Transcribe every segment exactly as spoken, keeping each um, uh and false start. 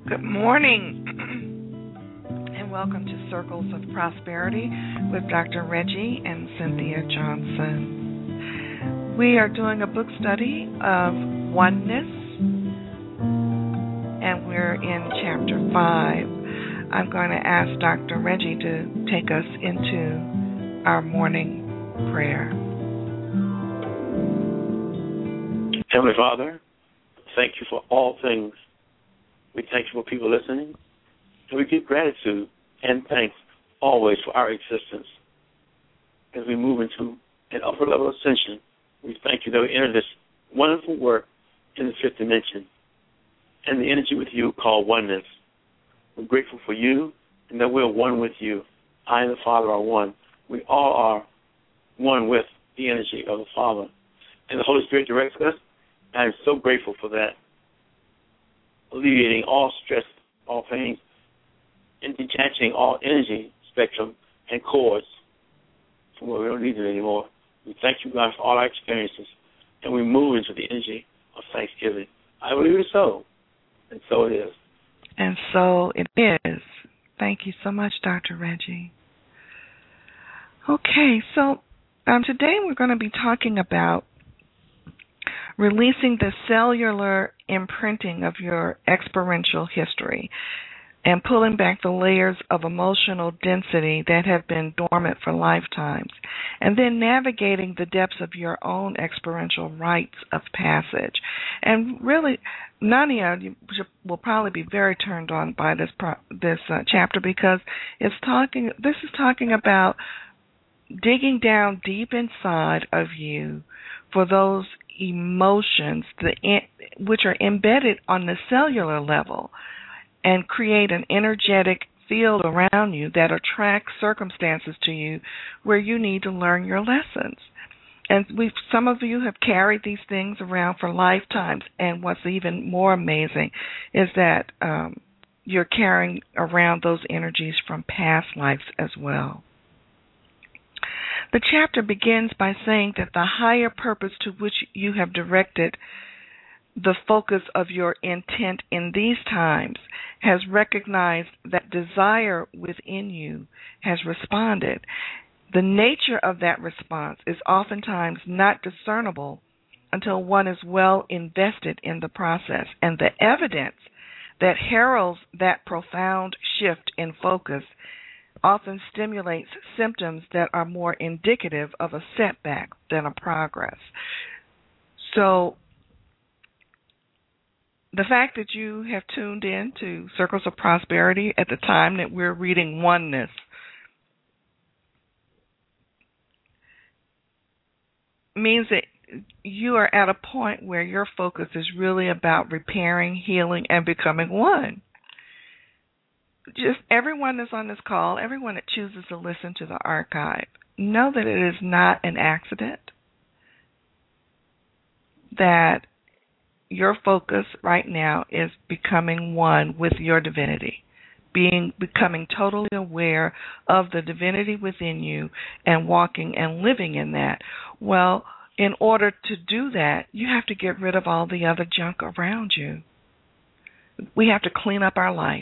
Good morning, and welcome to Circles of Prosperity with Doctor Reggie and Cynthia Johnson. We are doing a book study of oneness, and we're in chapter five. I'm going to ask Doctor Reggie to take us into our morning prayer. Heavenly Father, thank you for all things. We thank you for people listening, and we give gratitude and thanks always for our existence. As we move into an upper level ascension, we thank you that we enter this wonderful work in the fifth dimension and the energy with you called oneness. We're grateful for you and that we're one with you. I and the Father are one. We all are one with the energy of the Father. And the Holy Spirit directs us. I'm so grateful for that. Alleviating all stress, all pain, and detaching all energy spectrum and cords from where we don't need it anymore. We thank you, God, for all our experiences, and we move into the energy of thanksgiving. I believe it is so, and so it is. And so it is. Thank you so much, Doctor Reggie. Okay, so um, today we're going to be talking about releasing the cellular imprinting of your experiential history and pulling back the layers of emotional density that have been dormant for lifetimes, and then navigating the depths of your own experiential rites of passage. And really, Nania will probably be very turned on by this pro- this uh, chapter because it's talking. This is talking about digging down deep inside of you for those emotions the, which are embedded on the cellular level and create an energetic field around you that attracts circumstances to you where you need to learn your lessons. And we, some of you have carried these things around for lifetimes, and what's even more amazing is that um, you're carrying around those energies from past lives as well. The chapter begins by saying that the higher purpose to which you have directed the focus of your intent in these times has recognized that desire within you has responded. The nature of that response is oftentimes not discernible until one is well invested in the process, and the evidence that heralds that profound shift in focus often stimulates symptoms that are more indicative of a setback than a progress. So the fact that you have tuned in to Circles of Prosperity at the time that we're reading Oneness means that you are at a point where your focus is really about repairing, healing, and becoming one. Just everyone that's on this call, everyone that chooses to listen to the archive, know that it is not an accident, that your focus right now is becoming one with your divinity, being becoming totally aware of the divinity within you and walking and living in that. Well, in order to do that, you have to get rid of all the other junk around you. We have to clean up our life.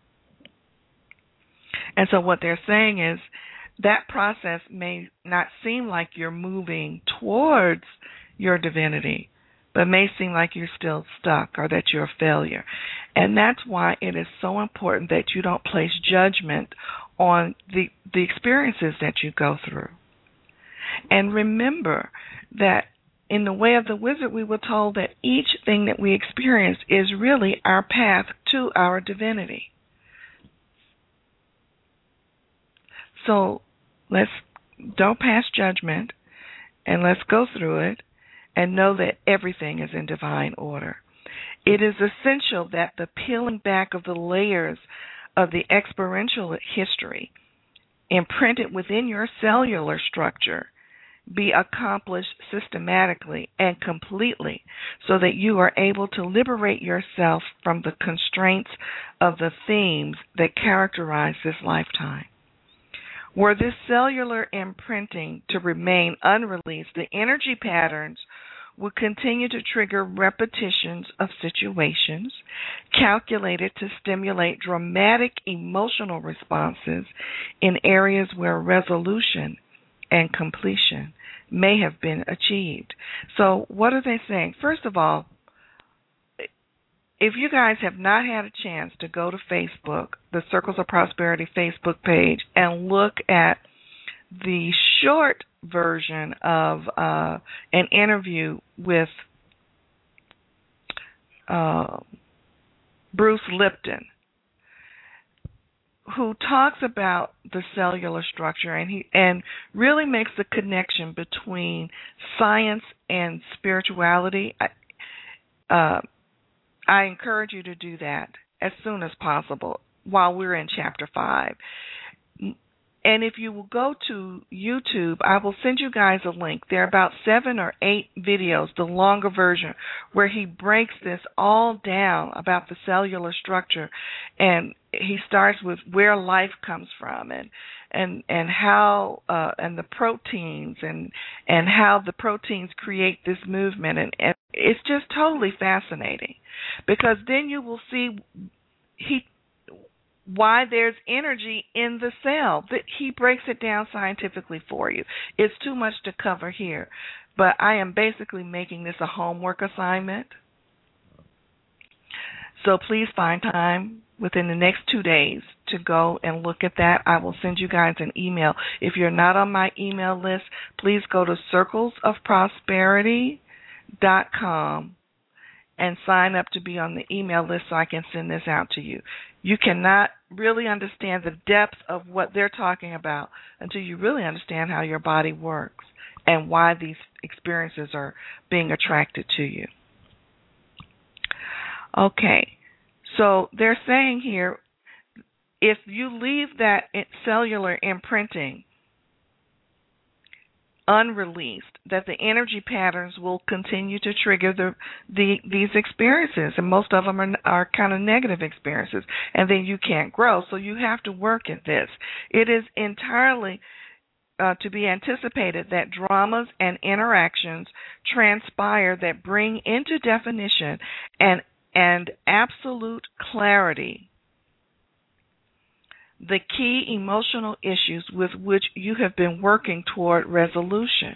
And so what they're saying is that process may not seem like you're moving towards your divinity, but may seem like you're still stuck or that you're a failure. And that's why it is so important that you don't place judgment on the, the experiences that you go through. And remember that in the Way of the Wizard, we were told that each thing that we experience is really our path to our divinity. So let's don't pass judgment, and let's go through it and know that everything is in divine order. It is essential that the peeling back of the layers of the experiential history imprinted within your cellular structure be accomplished systematically and completely so that you are able to liberate yourself from the constraints of the themes that characterize this lifetime. Were this cellular imprinting to remain unreleased, the energy patterns will continue to trigger repetitions of situations calculated to stimulate dramatic emotional responses in areas where resolution and completion may have been achieved. So what are they saying? First of all, if you guys have not had a chance to go to Facebook, the Circles of Prosperity Facebook page, and look at the short version of uh, an interview with uh, Bruce Lipton, who talks about the cellular structure, and he and really makes the connection between science and spirituality. Uh, I encourage you to do that as soon as possible while we're in Chapter five. And if you will go to YouTube, I will send you guys a link. There are about seven or eight videos, the longer version, where he breaks this all down about the cellular structure. And he starts with where life comes from and and, and how uh, and the proteins and and how the proteins create this movement. And, and it's just totally fascinating, because then you will see he why there's energy in the cell. That he breaks it down scientifically for you. It's too much to cover here, but I am basically making this a homework assignment. So please find time within the next two days to go and look at that. I will send you guys an email. If you're not on my email list, please go to circles of prosperity dot com and sign up to be on the email list so I can send this out to you. You cannot really understand the depth of what they're talking about until you really understand how your body works and why these experiences are being attracted to you. Okay, so they're saying here, if you leave that cellular imprinting unreleased, that the energy patterns will continue to trigger the, the these experiences, and most of them are, are kind of negative experiences, and then you can't grow. So you have to work at this. It is entirely uh, to be anticipated that dramas and interactions transpire that bring into definition and and absolute clarity the key emotional issues with which you have been working toward resolution.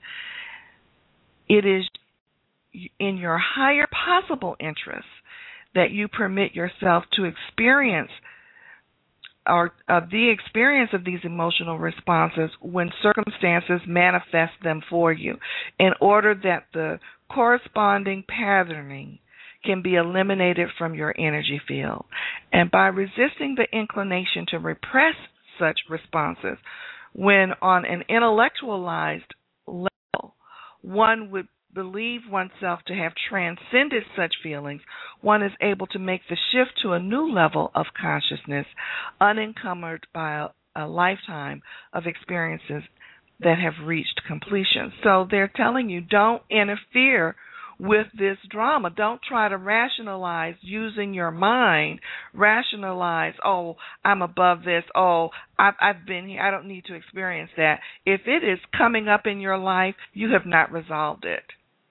It is in your higher possible interest that you permit yourself to experience or uh, the experience of these emotional responses when circumstances manifest them for you, in order that the corresponding patterning can be eliminated from your energy field. And by resisting the inclination to repress such responses, when on an intellectualized level one would believe oneself to have transcended such feelings, one is able to make the shift to a new level of consciousness, unencumbered by a, a lifetime of experiences that have reached completion. So they're telling you, don't interfere with this drama. Don't try to rationalize using your mind. Rationalize, oh, I'm above this. Oh, I've, I've been here. I don't need to experience that. If it is coming up in your life, you have not resolved it.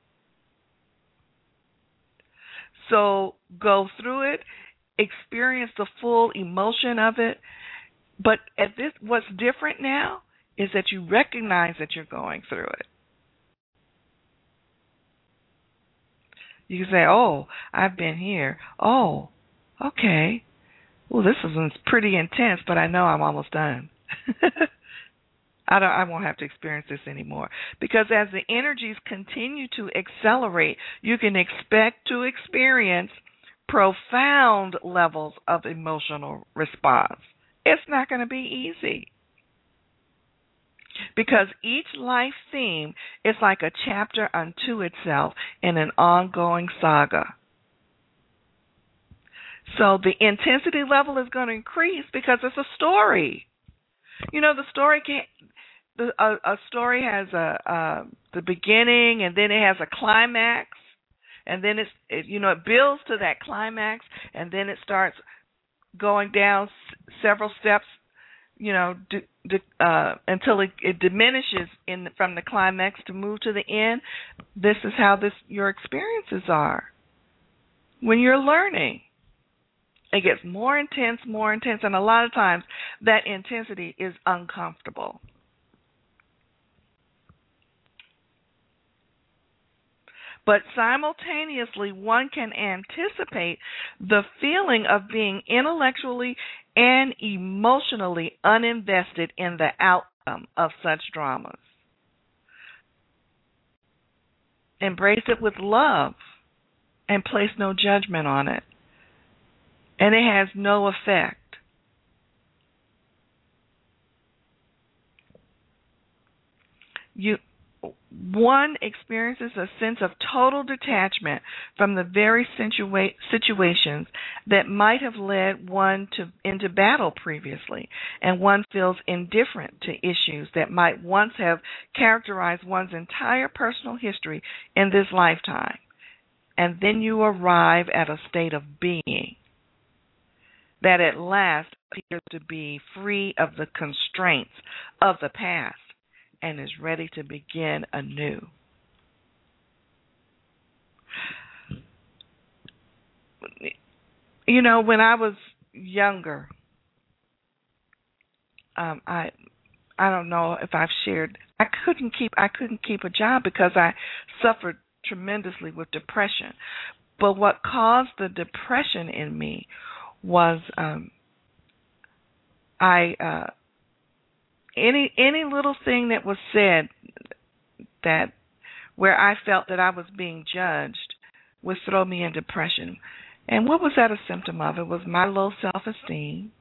So go through it, experience the full emotion of it. But at this, what's different now is that you recognize that you're going through it. You can say, oh, I've been here. Oh, okay. Well, this was pretty intense, but I know I'm almost done. I don't. I won't have to experience this anymore. Because as the energies continue to accelerate, you can expect to experience profound levels of emotional response. It's not going to be easy. Because each life theme is like a chapter unto itself in an ongoing saga. So the intensity level is going to increase because it's a story. You know, the story can't. The, a, a story has a uh, the beginning, and then it has a climax, and then it's it, you know it builds to that climax, and then it starts going down s- several steps. you know, d- d- uh, until it, it diminishes in from the climax to move to the end. This is how this your experiences are. When you're learning, it gets more intense, more intense, and a lot of times that intensity is uncomfortable. But simultaneously, one can anticipate the feeling of being intellectually and emotionally uninvested in the outcome of such dramas. Embrace it with love and place no judgment on it. And it has no effect. You One experiences a sense of total detachment from the very situa- situations that might have led one to into battle previously, and one feels indifferent to issues that might once have characterized one's entire personal history in this lifetime. And then you arrive at a state of being that at last appears to be free of the constraints of the past and is ready to begin anew. You know, when I was younger, um, I I don't know if I've shared. I couldn't keep I couldn't keep a job because I suffered tremendously with depression. But what caused the depression in me was um, I uh, any any little thing that was said that where I felt that I was being judged would throw me in depression. And what was that a symptom of? It was my low self-esteem.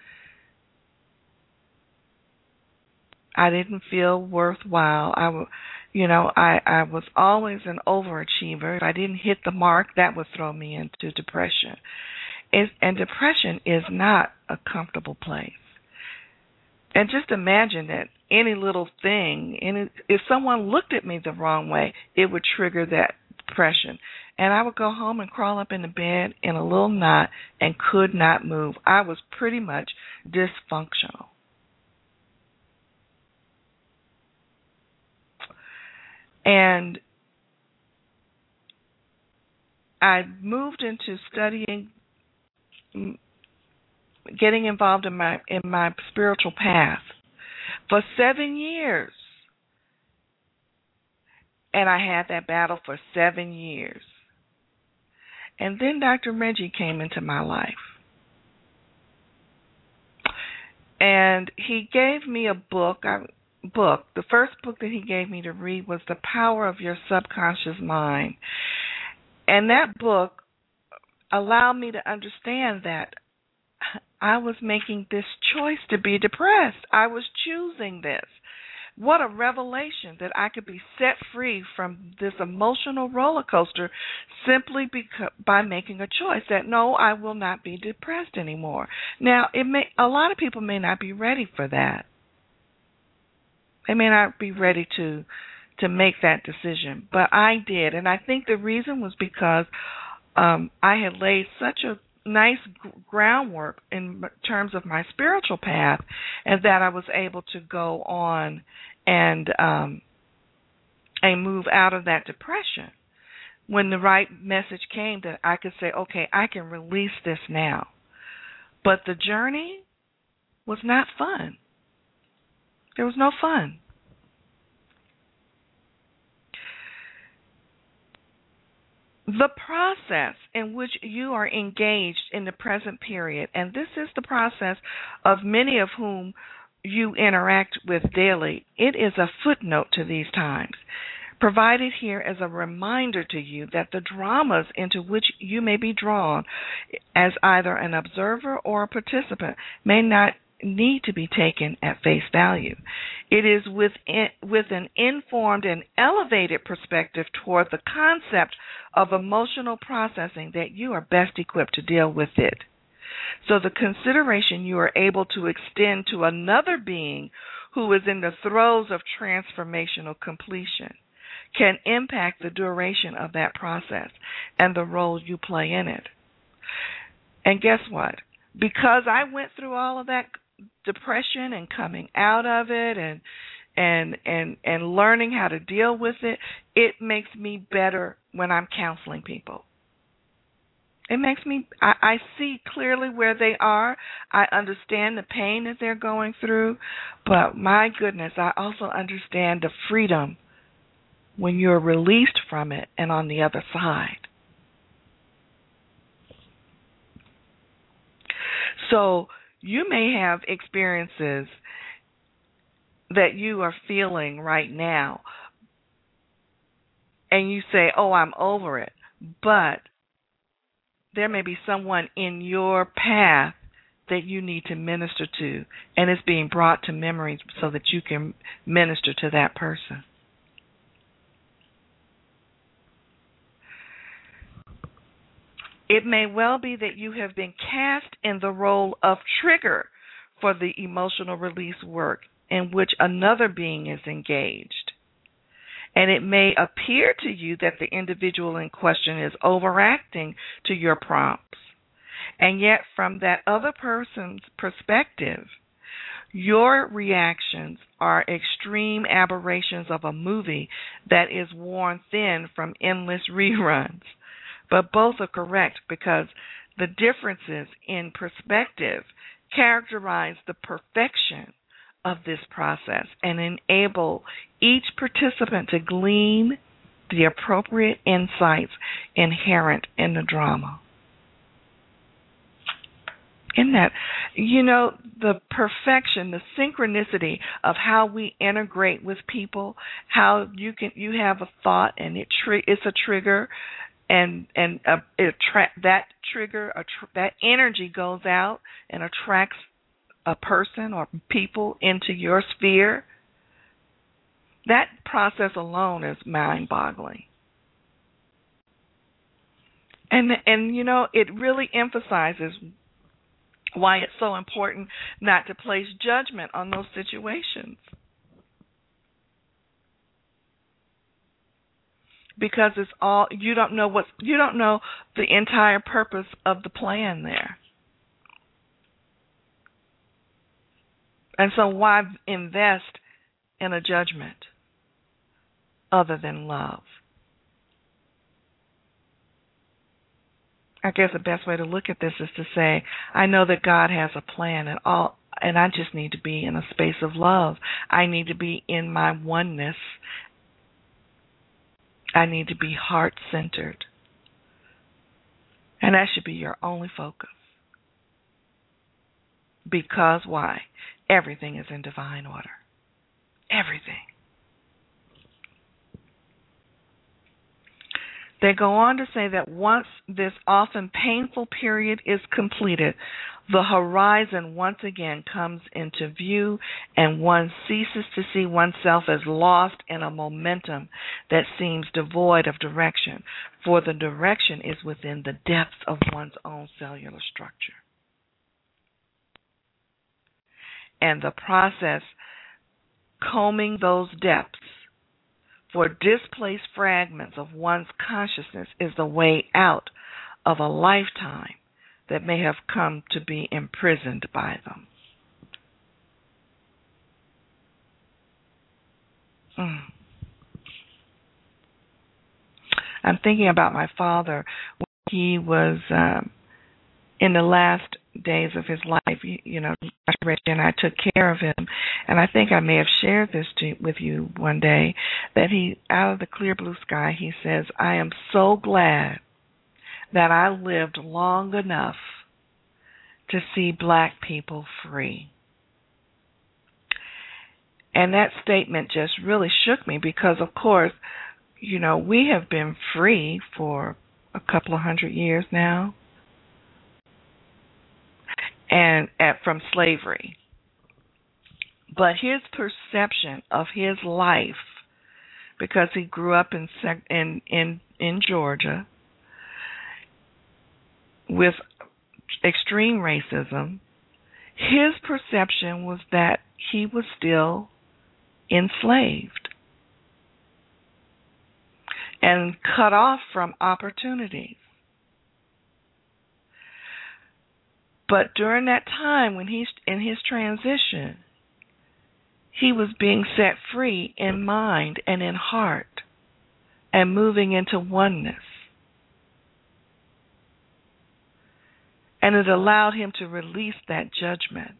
I didn't feel worthwhile. I, w- you know, I, I was always an overachiever. If I didn't hit the mark, that would throw me into depression. It, and depression is not a comfortable place. And just imagine that any little thing, any, if someone looked at me the wrong way, it would trigger that depression. And I would go home and crawl up in the bed in a little knot and could not move. I was pretty much dysfunctional. And I moved into studying, getting involved in my in my spiritual path for seven years. And I had that battle for seven years. And then Doctor Reggie came into my life. And he gave me a book, a book. The first book that he gave me to read was The Power of Your Subconscious Mind. And that book allowed me to understand that I was making this choice to be depressed. I was choosing this. What a revelation that I could be set free from this emotional roller coaster simply because, by making a choice that no, I will not be depressed anymore. Now, it may a lot of people may not be ready for that. They may not be ready to to make that decision, but I did, and I think the reason was because um, I had laid such a nice groundwork in terms of my spiritual path, and that I was able to go on and um, and move out of that depression. When the right message came, that I could say, okay, I can release this now. But the journey was not fun. There was no fun. The process in which you are engaged in the present period, and this is the process of many of whom you interact with daily, it is a footnote to these times, provided here as a reminder to you that the dramas into which you may be drawn as either an observer or a participant may not need to be taken at face value. It is with, in, with an informed and elevated perspective toward the concept of emotional processing that you are best equipped to deal with it. So the consideration you are able to extend to another being who is in the throes of transformational completion can impact the duration of that process and the role you play in it. And guess what? Because I went through all of that depression and coming out of it and and and and learning how to deal with it, it makes me better when I'm counseling people. It makes me, I, I see clearly where they are. I understand the pain that they're going through, but my goodness, I also understand the freedom when you're released from it and on the other side. So you may have experiences that you are feeling right now, and you say, oh, I'm over it, but there may be someone in your path that you need to minister to, and it's being brought to memory so that you can minister to that person. It may well be that you have been cast in the role of trigger for the emotional release work in which another being is engaged. And it may appear to you that the individual in question is overacting to your prompts. And yet, from that other person's perspective, your reactions are extreme aberrations of a movie that is worn thin from endless reruns. But both are correct because the differences in perspective characterize the perfection of this process and enable each participant to glean the appropriate insights inherent in the drama. In that, you know, the perfection, the synchronicity of how we integrate with people, how you can you have a thought and it tri- it's a trigger, and and uh, it attra- that trigger, attr- that energy goes out and attracts a person or people into your sphere. That process alone is mind-boggling. And and you know, it really emphasizes why it's so important not to place judgment on those situations. Because it's all you don't know what you don't know the entire purpose of the plan there. And so why invest in a judgment other than love? I guess the best way to look at this is to say, I know that God has a plan and all, and I just need to be in a space of love. I need to be in my oneness. I need to be heart-centered. And that should be your only focus. Because why? Everything is in divine order. Everything. They go on to say that once this often painful period is completed, the horizon once again comes into view and one ceases to see oneself as lost in a momentum that seems devoid of direction, for the direction is within the depths of one's own cellular structure. And the process combing those depths for displaced fragments of one's consciousness is the way out of a lifetime that may have come to be imprisoned by them. Mm. I'm thinking about my father when he was um, in the last days of his life. You, you know, and I took care of him, and I think I may have shared this to, with you one day, that he, out of the clear blue sky, he says, I am so glad that I lived long enough to see black people free. And that statement just really shook me because, of course, you know, we have been free for a couple of hundred years now, and at, from slavery. But his perception of his life, because he grew up in in in, in Georgia with extreme racism, his perception was that he was still enslaved and cut off from opportunities. But during that time when he's in his transition, he was being set free in mind and in heart and moving into oneness. And it allowed him to release that judgment.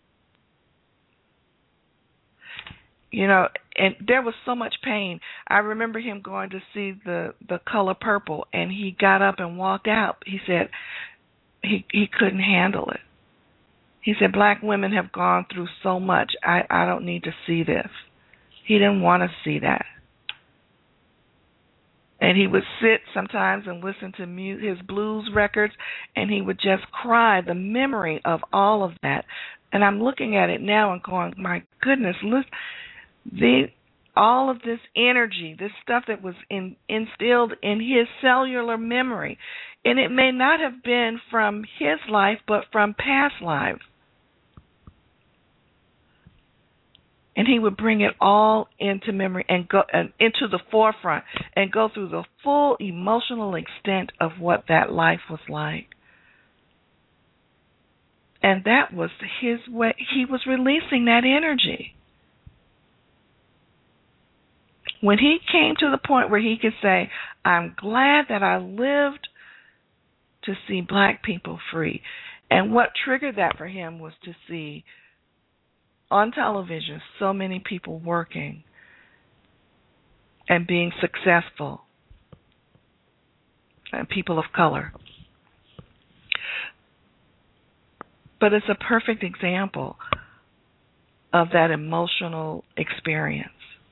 You know, and there was so much pain. I remember him going to see the, the color purple, and he got up and walked out. He said he he couldn't handle it. He said, black women have gone through so much. I, I don't need to see this. He didn't want to see that. And he would sit sometimes and listen to mu- his blues records, and he would just cry, the memory of all of that. And I'm looking at it now and going, my goodness, look, the all of this energy, this stuff that was in, instilled in his cellular memory. And it may not have been from his life, but from past lives. And he would bring it all into memory and go and into the forefront and go through the full emotional extent of what that life was like. And that was his way. He was releasing that energy. When he came to the point where he could say, I'm glad that I lived to see black people free. And what triggered that for him was to see on television so many people working and being successful, and people of color. But it's a perfect example of that emotional experience.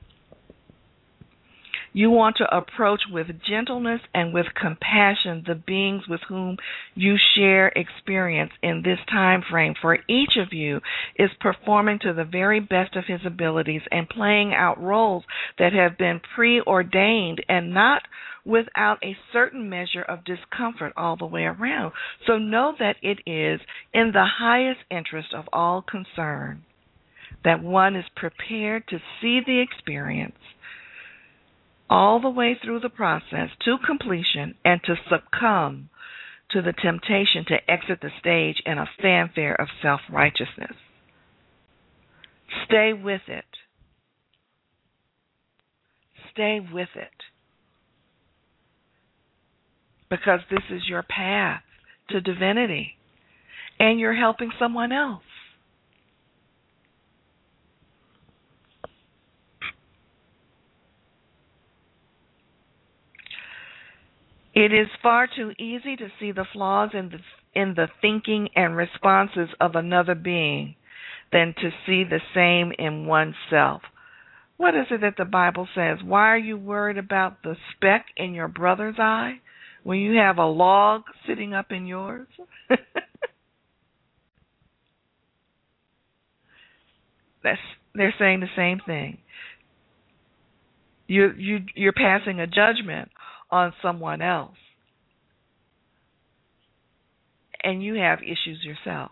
You want to approach with gentleness and with compassion the beings with whom you share experience in this time frame, for each of you is performing to the very best of his abilities and playing out roles that have been preordained and not without a certain measure of discomfort all the way around. So know that it is in the highest interest of all concerned that one is prepared to see the experience all the way through the process to completion and to succumb to the temptation to exit the stage in a fanfare of self-righteousness. Stay with it. Stay with it. Because this is your path to divinity, and you're helping someone else. It is far too easy to see the flaws in the, in the thinking and responses of another being than to see the same in oneself. What is it that the Bible says? Why are you worried about the speck in your brother's eye when you have a log sitting up in yours? That's, they're saying the same thing. You, you, you're passing a judgment on someone else, and you have issues yourself.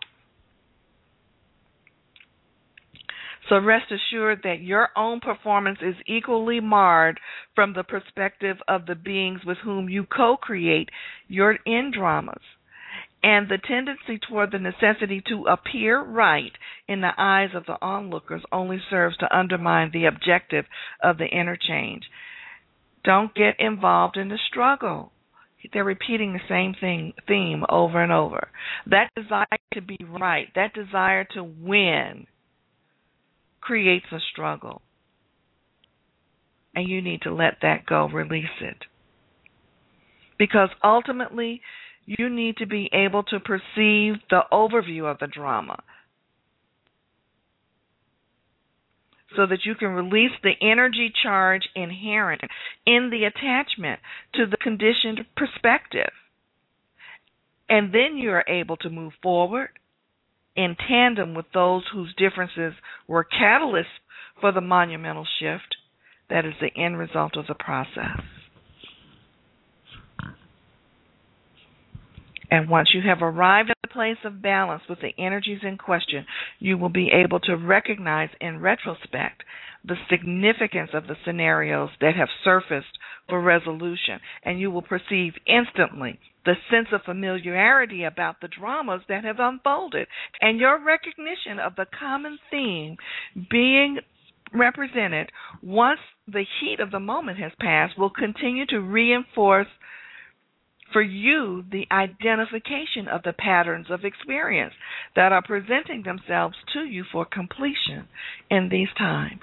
So rest assured that your own performance is equally marred from the perspective of the beings with whom you co-create your end dramas. And the tendency toward the necessity to appear right in the eyes of the onlookers only serves to undermine the objective of the interchange. Don't get involved in the struggle. They're repeating the same thing theme over and over. That desire to be right, that desire to win, creates a struggle. And you need to let that go, release it. Because ultimately, you need to be able to perceive the overview of the drama so that you can release the energy charge inherent in the attachment to the conditioned perspective. And then you are able to move forward in tandem with those whose differences were catalysts for the monumental shift that is the end result of the process. And once you have arrived at the place of balance with the energies in question, you will be able to recognize in retrospect the significance of the scenarios that have surfaced for resolution, and you will perceive instantly the sense of familiarity about the dramas that have unfolded, and your recognition of the common theme being represented once the heat of the moment has passed will continue to reinforce for you the identification of the patterns of experience that are presenting themselves to you for completion in these times.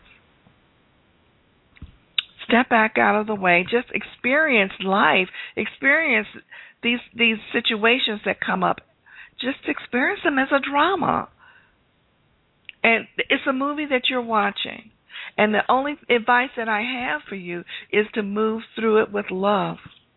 Step back out of the way. Just experience life. Experience these these situations that come up. Just experience them as a drama. And it's a movie that you're watching. And the only advice that I have for you is to move through it with love.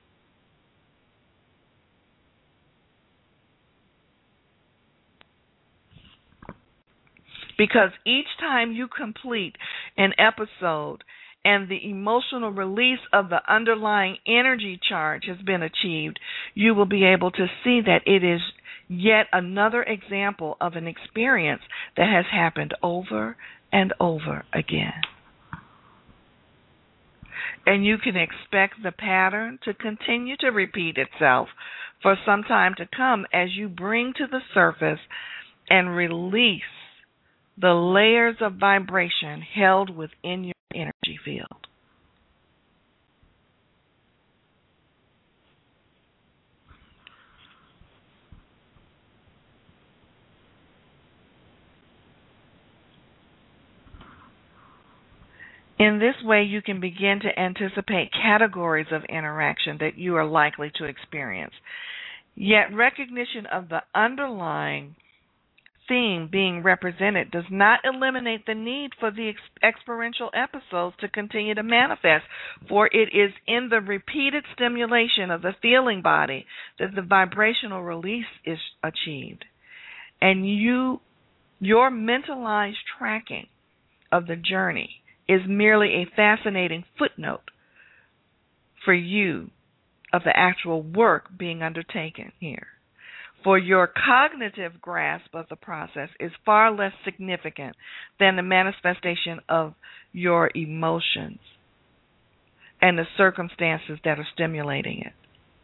Because each time you complete an episode and the emotional release of the underlying energy charge has been achieved, you will be able to see that it is yet another example of an experience that has happened over and over again. And you can expect the pattern to continue to repeat itself for some time to come as you bring to the surface and release the layers of vibration held within your energy field. In this way, you can begin to anticipate categories of interaction that you are likely to experience. Yet recognition of the underlying theme being represented does not eliminate the need for the ex- experiential episodes to continue to manifest, for it is in the repeated stimulation of the feeling body that the vibrational release is achieved. And you, your mentalized tracking of the journey is merely a fascinating footnote for you of the actual work being undertaken here. For your cognitive grasp of the process is far less significant than the manifestation of your emotions and the circumstances that are stimulating it.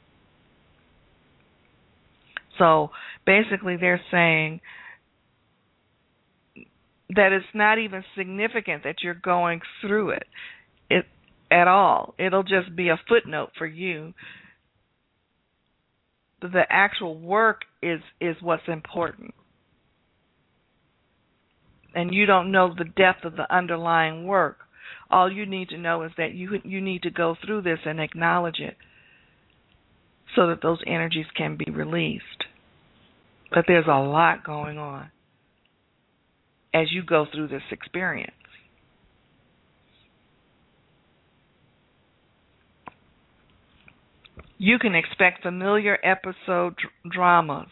So basically they're saying that it's not even significant that you're going through it, it at all. It'll just be a footnote for you. The actual work is, is what's important. And you don't know the depth of the underlying work. All you need to know is that you you need to go through this and acknowledge it so that those energies can be released. But there's a lot going on as you go through this experience. You can expect familiar episode dr- dramas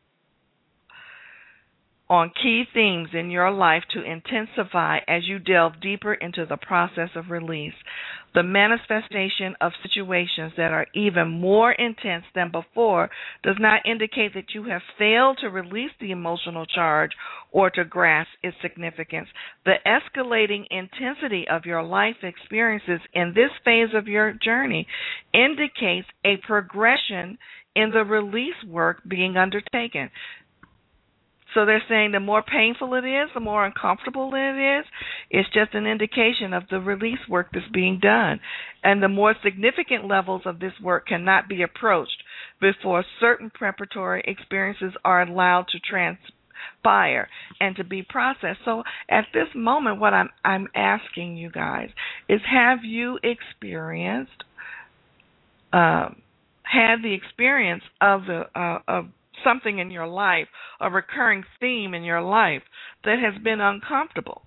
on key themes in your life to intensify as you delve deeper into the process of release. The manifestation of situations that are even more intense than before does not indicate that you have failed to release the emotional charge or to grasp its significance. The escalating intensity of your life experiences in this phase of your journey indicates a progression in the release work being undertaken. So they're saying the more painful it is, the more uncomfortable it is, it's just an indication of the release work that's being done. And the more significant levels of this work cannot be approached before certain preparatory experiences are allowed to transpire and to be processed. So at this moment, what I'm I'm asking you guys is, have you experienced, um, had the experience of the uh, of something in your life, a recurring theme in your life that has been uncomfortable?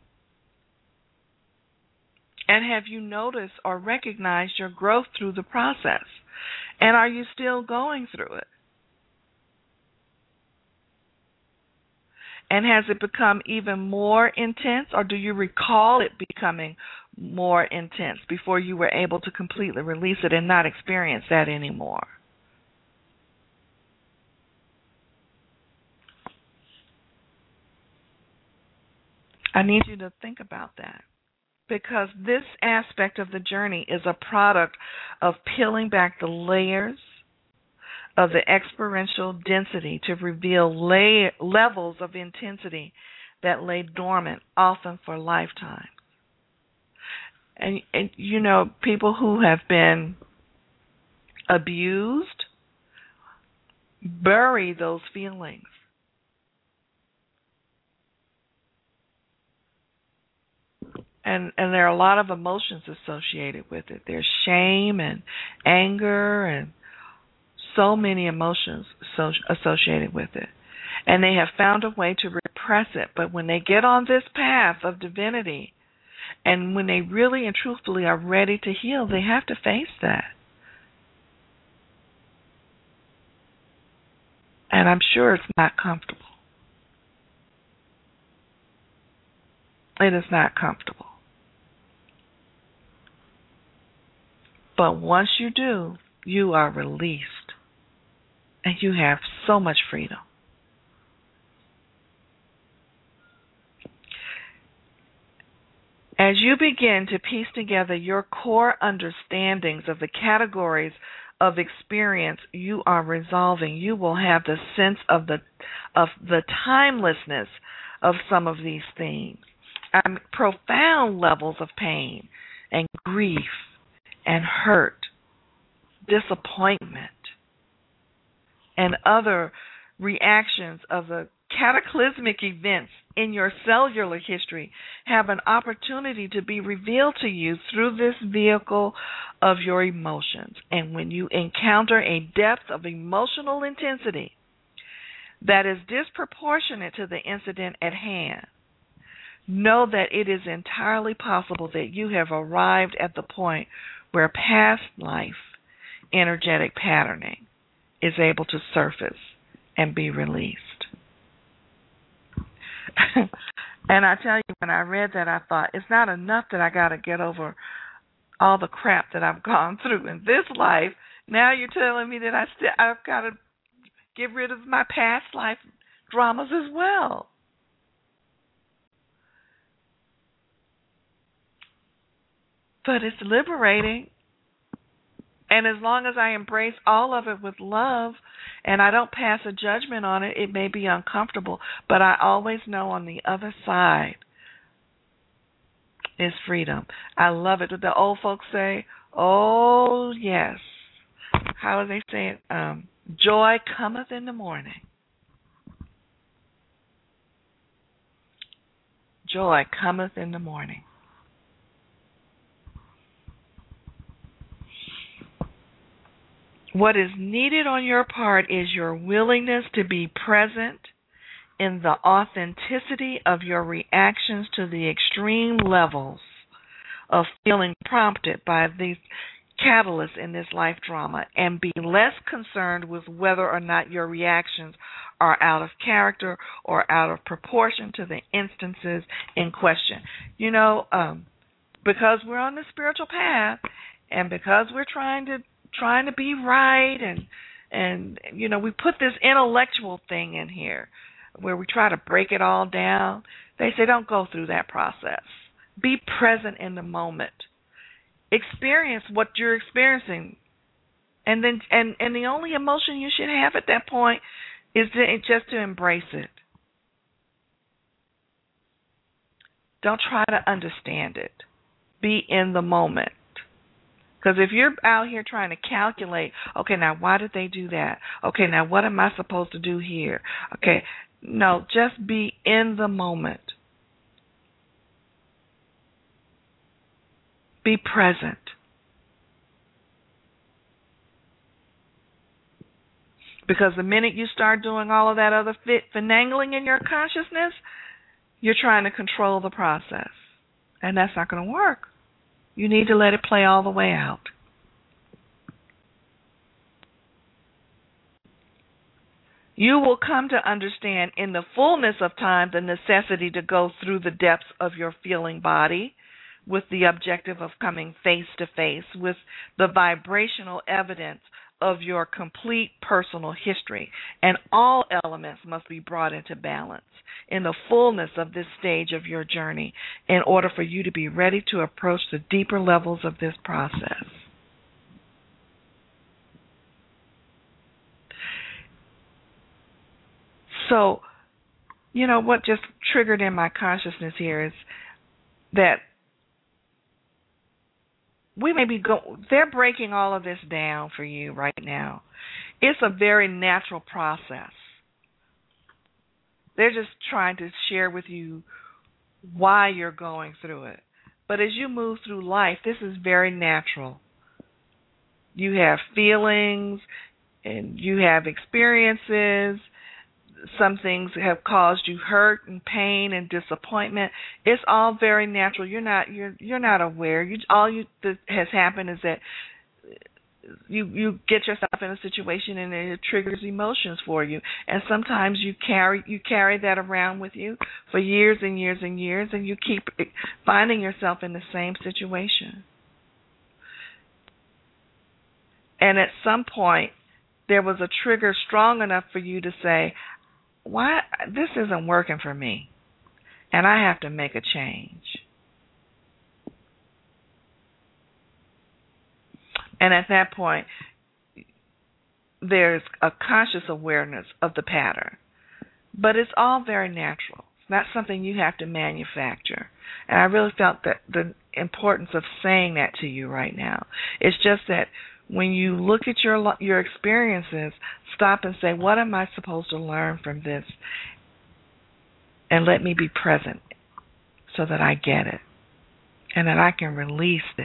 And have you noticed or recognized your growth through the process? And are you still going through it? And has it become even more intense, or do you recall it becoming more intense before you were able to completely release it and not experience that anymore? I need you to think about that, because this aspect of the journey is a product of peeling back the layers of the experiential density to reveal lay- levels of intensity that lay dormant, often for lifetimes. And, and you know, people who have been abused bury those feelings. And and there are a lot of emotions associated with it. There's shame and anger and so many emotions so, associated with it. And they have found a way to repress it. But when they get on this path of divinity, and when they really and truthfully are ready to heal, they have to face that. And I'm sure it's not comfortable. It is not comfortable. But once you do, you are released. And you have so much freedom. As you begin to piece together your core understandings of the categories of experience you are resolving, you will have the sense of the of the timelessness of some of these themes. Um, profound levels of pain and grief and hurt, disappointment, and other reactions of the cataclysmic events in your cellular history have an opportunity to be revealed to you through this vehicle of your emotions. And when you encounter a depth of emotional intensity that is disproportionate to the incident at hand, know that it is entirely possible that you have arrived at the point where past life energetic patterning is able to surface and be released. And I tell you, when I read that, I thought, it's not enough that I got to get over all the crap that I've gone through in this life. Now you're telling me that I still I've got to get rid of my past life dramas as well. But it's liberating. And as long as I embrace all of it with love and I don't pass a judgment on it, it may be uncomfortable. But I always know on the other side is freedom. I love it. What the old folks say, oh, yes. How do they say it? Um, joy cometh in the morning. Joy cometh in the morning. What is needed on your part is your willingness to be present in the authenticity of your reactions to the extreme levels of feeling prompted by these catalysts in this life drama, and be less concerned with whether or not your reactions are out of character or out of proportion to the instances in question. You know, um, because we're on the spiritual path and because we're trying to trying to be right, and and you know, we put this intellectual thing in here where we try to break it all down. They say don't go through that process. Be present in the moment. Experience what you're experiencing, and then and, and the only emotion you should have at that point is to, just to embrace it. Don't try to understand it. Be in the moment. Because if you're out here trying to calculate, okay, now why did they do that? Okay, now what am I supposed to do here? Okay, no, just be in the moment. Be present. Because the minute you start doing all of that other fit finagling in your consciousness, you're trying to control the process. And that's not going to work. You need to let it play all the way out. You will come to understand in the fullness of time the necessity to go through the depths of your feeling body with the objective of coming face to face with the vibrational evidence of your complete personal history, and all elements must be brought into balance in the fullness of this stage of your journey in order for you to be ready to approach the deeper levels of this process. So, you know, what just triggered in my consciousness here is that we may be go they're breaking all of this down for you right now. It's a very natural process. They're just trying to share with you why you're going through it. But as you move through life, this is very natural. You have feelings and you have experiences. Some things have caused you hurt and pain and disappointment. It's all very natural. You're not you're you're not aware. You all you that has happened is that you you get yourself in a situation and it triggers emotions for you. And sometimes you carry you carry that around with you for years and years and years, and you keep finding yourself in the same situation. And at some point, there was a trigger strong enough for you to say, why this isn't working for me, and I have to make a change. And at that point, there's a conscious awareness of the pattern. But it's all very natural. It's not something you have to manufacture. And I really felt that the importance of saying that to you right now. It's just that when you look at your your experiences, stop and say, what am I supposed to learn from this? And let me be present so that I get it and that I can release this.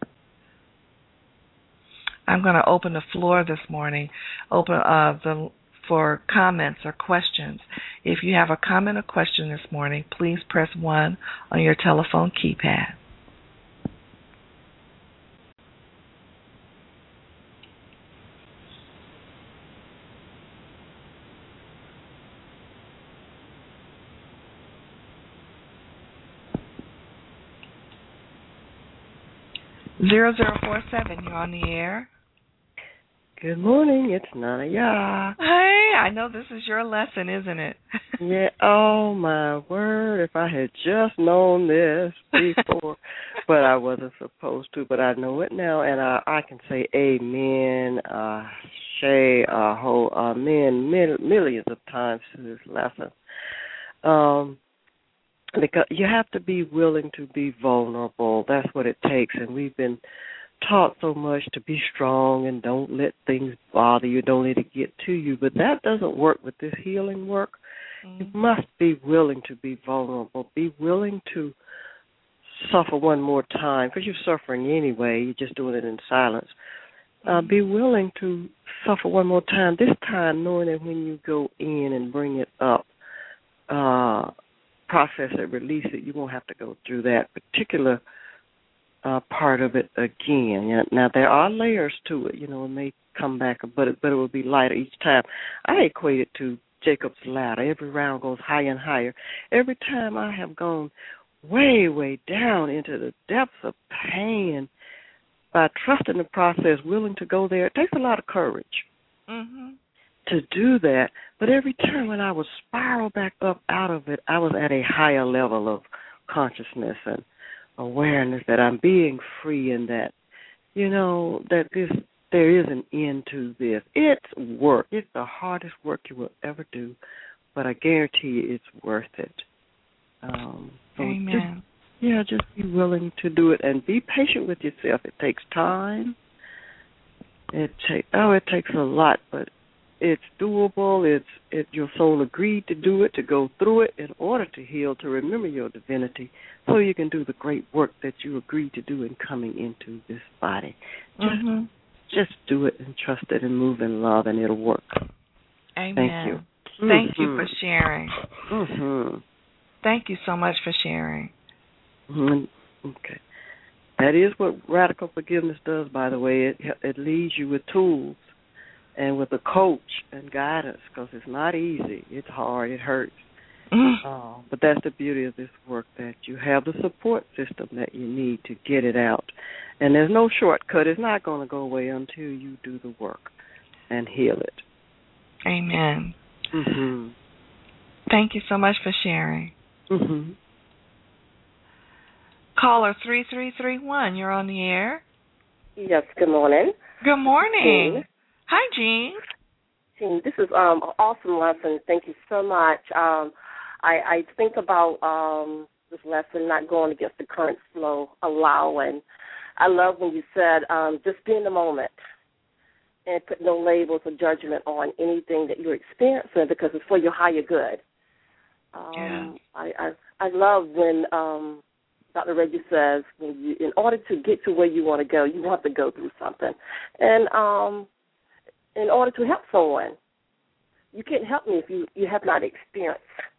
I'm going to open the floor this morning open uh, the, for comments or questions. If you have a comment or question this morning, please press one on your telephone keypad. Zero zero four seven, you're on the air. Good morning, it's Nana Ya. Hey, I know this is your lesson, isn't it? Yeah, oh my word, if I had just known this before, but I wasn't supposed to, but I know it now, and I, I can say amen, uh, shay, uh, ho, amen, mil- millions of times to this lesson. Um, because you have to be willing to be vulnerable. That's what it takes, and we've been taught so much to be strong and don't let things bother you, don't let it get to you, but that doesn't work with this healing work. Mm-hmm. You must be willing to be vulnerable, be willing to suffer one more time, because you're suffering anyway, you're just doing it in silence. Uh, be willing to suffer one more time, this time knowing that when you go in and bring it up, uh, process it, release it, you won't have to go through that particular uh, part of it again. Now, there are layers to it. You know, it may come back, but it, but it will be lighter each time. I equate it to Jacob's ladder. Every round goes higher and higher. Every time I have gone way, way down into the depths of pain, by trusting the process, willing to go there, it takes a lot of courage. Mm-hmm. to do that. But every time when I would spiral back up out of it, I was at a higher level of consciousness and awareness that I'm being free and that, you know, that this there is an end to this. It's work. It's the hardest work you will ever do, but I guarantee you it's worth it. Um, so Amen. Just, yeah, just be willing to do it and be patient with yourself. It takes time. It take oh, it takes a lot, but it's doable. It's it. Your soul agreed to do it, to go through it in order to heal, to remember your divinity, so you can do the great work that you agreed to do in coming into this body. Just, mm-hmm. just do it and trust it and move in love, and it'll work. Amen. Thank you. Thank mm-hmm. you for sharing. Mm-hmm. Thank you so much for sharing. Mm-hmm. Okay. That is what radical forgiveness does, by the way. It it leaves you with tools and with a coach and guidance, because it's not easy. It's hard. It hurts. Mm-hmm. Uh, but that's the beauty of this work, that you have the support system that you need to get it out. And there's no shortcut. It's not going to go away until you do the work. and heal it. Amen. Mm-hmm. Thank you so much for sharing. Mm-hmm. Caller three three three one, you're on the air. Yes, good morning. Good morning. Jean. Hi, Jean. Jean, this is um, an awesome lesson. Thank you so much. Um, I, I think about um, this lesson, not going against the current flow, allowing. I love when you said um, just be in the moment and put no labels or judgment on anything that you're experiencing because it's for your higher good. Um, yeah. I, I I love when um, Doctor Reggie says, when you, in order to get to where you want to go, you have to go through something. And um, in order to help someone, you can't help me if you, you have not experienced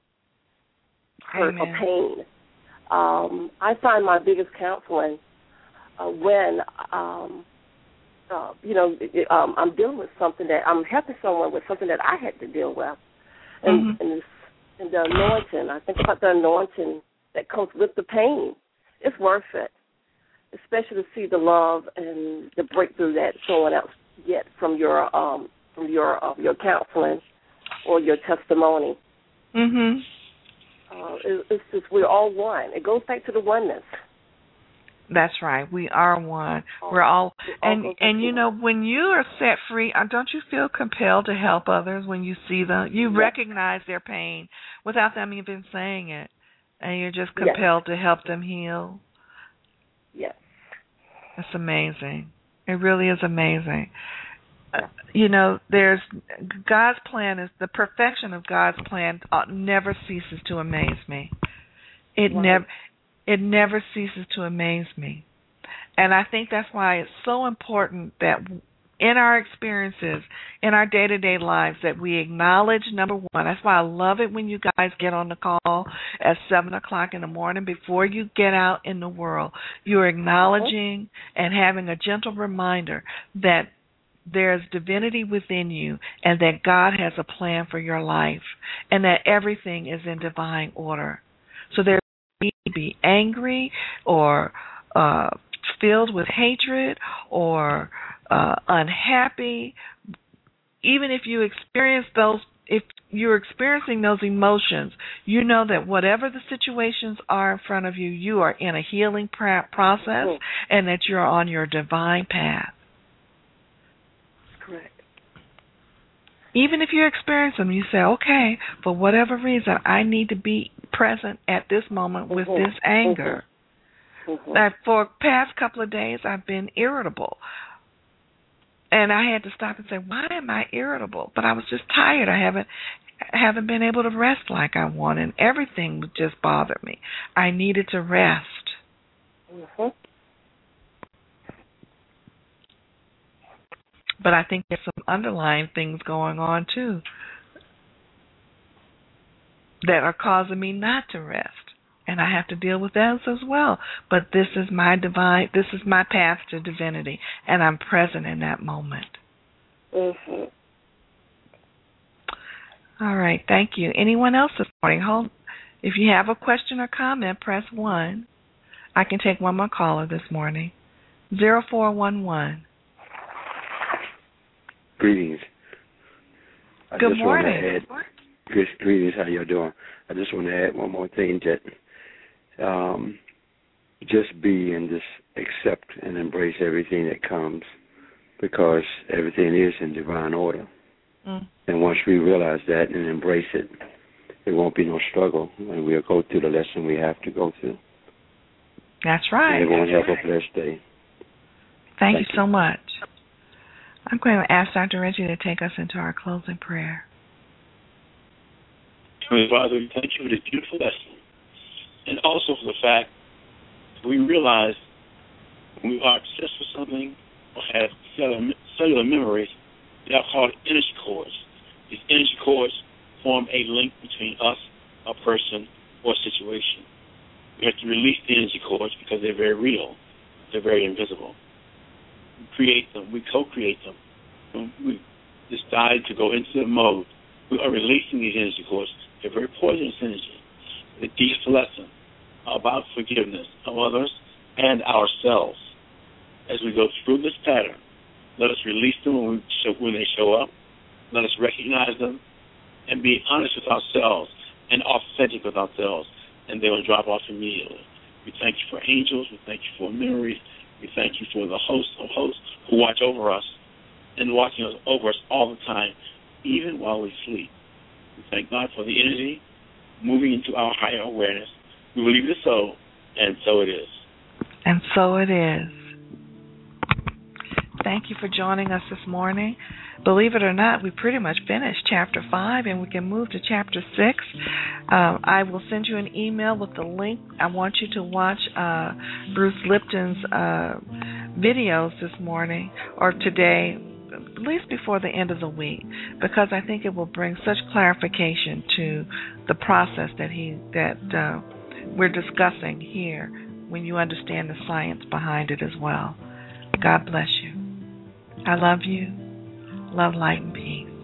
hurt Amen. or pain. Um, I find my biggest counseling uh, when, um, uh, you know, it, um, I'm dealing with something that I'm helping someone with something that I had to deal with. And, mm-hmm. and, this, and the anointing, I think about the anointing that comes with the pain. It's worth it, especially to see the love and the breakthrough that someone else gets from your um, from your uh, your counseling or your testimony. Mhm. Uh, it, it's just we're all one. It goes back to the oneness. That's right. We are one. We're all, and all and you know, when you are set free, uh, don't you feel compelled to help others when you see them? You yes. recognize their pain without them even saying it, and you're just compelled yes. to help them heal. Yes. It's amazing. It really is amazing. Uh, you know, there's God's plan is the perfection of God's plan uh, never ceases to amaze me. It right. never. It never ceases to amaze me. And I think that's why it's so important that in our experiences, in our day-to-day lives, that we acknowledge, number one. That's why I love it when you guys get on the call at seven o'clock in the morning before you get out in the world. You're acknowledging and having a gentle reminder that there's divinity within you and that God has a plan for your life and that everything is in divine order. So there's need to be angry or uh, filled with hatred or uh, unhappy. Even if you experience those, if you're experiencing those emotions, you know that whatever the situations are in front of you, you are in a healing pra- process mm. and that you're on your divine path. Correct. Even if you're experiencing them, you say, okay, for whatever reason, I need to be present at this moment with mm-hmm. this anger. Mm-hmm. That for the past couple of days, I've been irritable. And I had to stop and say, why am I irritable? But I was just tired. I haven't haven't been able to rest like I want, and everything just bothered me. I needed to rest. Mm-hmm. But I think there's some underlying things going on, too, that are causing me not to rest. And I have to deal with those as well. But this is my divine, this is my path to divinity, and I'm present in that moment. Mm-hmm. All right, thank you. Anyone else this morning? Hold. If you have a question or comment, press one. I can take one more caller this morning. Zero four one one. Greetings. I Good just morning. Want to add, good, greetings, how you doing? I just want to add one more thing that um, just be and just accept and embrace everything that comes because everything is in divine order. Mm. And once we realize that and embrace it, there won't be no struggle, and we'll go through the lesson we have to go through. That's right. And everyone have a blessed day. Thank, Thank you, you so much. I'm going to ask Doctor Reggie to take us into our closing prayer. Heavenly Father, we thank you for this beautiful lesson, and also for the fact that we realize when we are obsessed with something or have cellular, cellular memories, they are called energy cords. These energy cords form a link between us, a person, or a situation. We have to release the energy cords because they're very real. They're very invisible. We create them. We co-create them. When we decide to go into the mode, we are releasing these energy cords. They're very poisonous energy. They teach us a lesson about forgiveness of others and ourselves. As we go through this pattern, Let us release them when, we show, when they show up. Let us recognize them and be honest with ourselves and authentic with ourselves, and they will drop off immediately. We thank you for angels. We thank you for memories. We thank you for the hosts of hosts who watch over us and watching us over us all the time, even while we sleep. We thank God for the energy moving into our higher awareness. We believe it is so, and so it is. And so it is. Thank you for joining us this morning. Believe it or not, we pretty much finished chapter five, and we can move to chapter six. Uh, I will send you an email with the link. I want you to watch uh, Bruce Lipton's uh, videos this morning or today, at least before the end of the week, because I think it will bring such clarification to the process that he that uh, we're discussing here when you understand the science behind it as well. God bless you. I love you. Love, light, and peace.